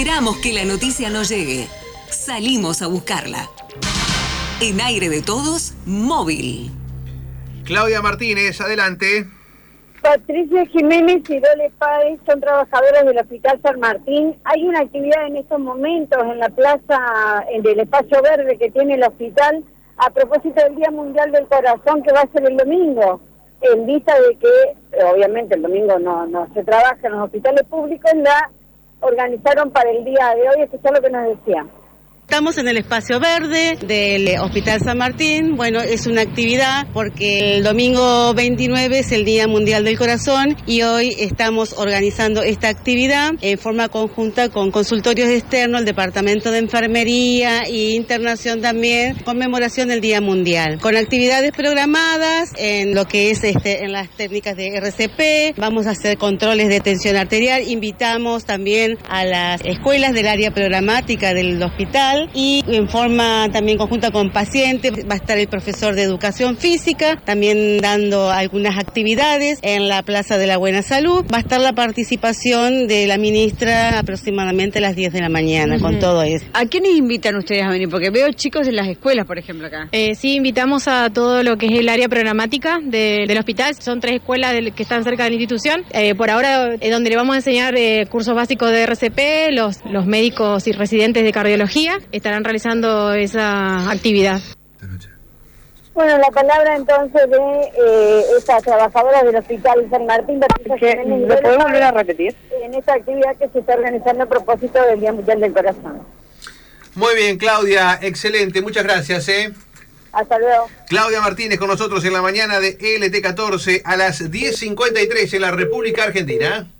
esperamos que la noticia no llegue. Salimos a buscarla. En Aire de Todos, móvil. Claudia Martínez, adelante. Patricia Jiménez y Dole Páez son trabajadoras del Hospital San Martín. Hay una actividad en estos momentos en la plaza del espacio verde que tiene el hospital a propósito del Día Mundial del Corazón, que va a ser el domingo, en vista de que obviamente el domingo no se trabaja en los hospitales públicos. La organizaron para el día de hoy. Esto es lo que nos decía. Estamos en el espacio verde del Hospital San Martín. Bueno, es una actividad porque el domingo 29 es el Día Mundial del Corazón y hoy estamos organizando esta actividad en forma conjunta con consultorios externos, el Departamento de Enfermería e Internación también, conmemoración del Día Mundial. Con actividades programadas en lo que es en las técnicas de RCP, vamos a hacer controles de tensión arterial, invitamos también a las escuelas del área programática del hospital y en forma también conjunta con pacientes va a estar el profesor de educación física también dando algunas actividades en la Plaza de la Buena Salud. Va a estar la participación de la ministra aproximadamente a las 10 de la mañana con todo eso. ¿A quiénes invitan ustedes a venir? Porque veo chicos en las escuelas, por ejemplo, acá. Sí, invitamos a todo lo que es el área programática del hospital. Son 3 escuelas que están cerca de la institución. Por ahora es donde le vamos a enseñar cursos básicos de RCP, los médicos y residentes de cardiología estarán realizando esa actividad. Bueno, la palabra entonces de esta trabajadora del Hospital San Martín. ¿Lo podemos volver a repetir? En esta actividad que se está organizando a propósito del Día Mundial del Corazón. Muy bien, Claudia, excelente, muchas gracias. Hasta luego. Claudia Martínez con nosotros en la mañana de LT14 a las 10:53 en la República Argentina.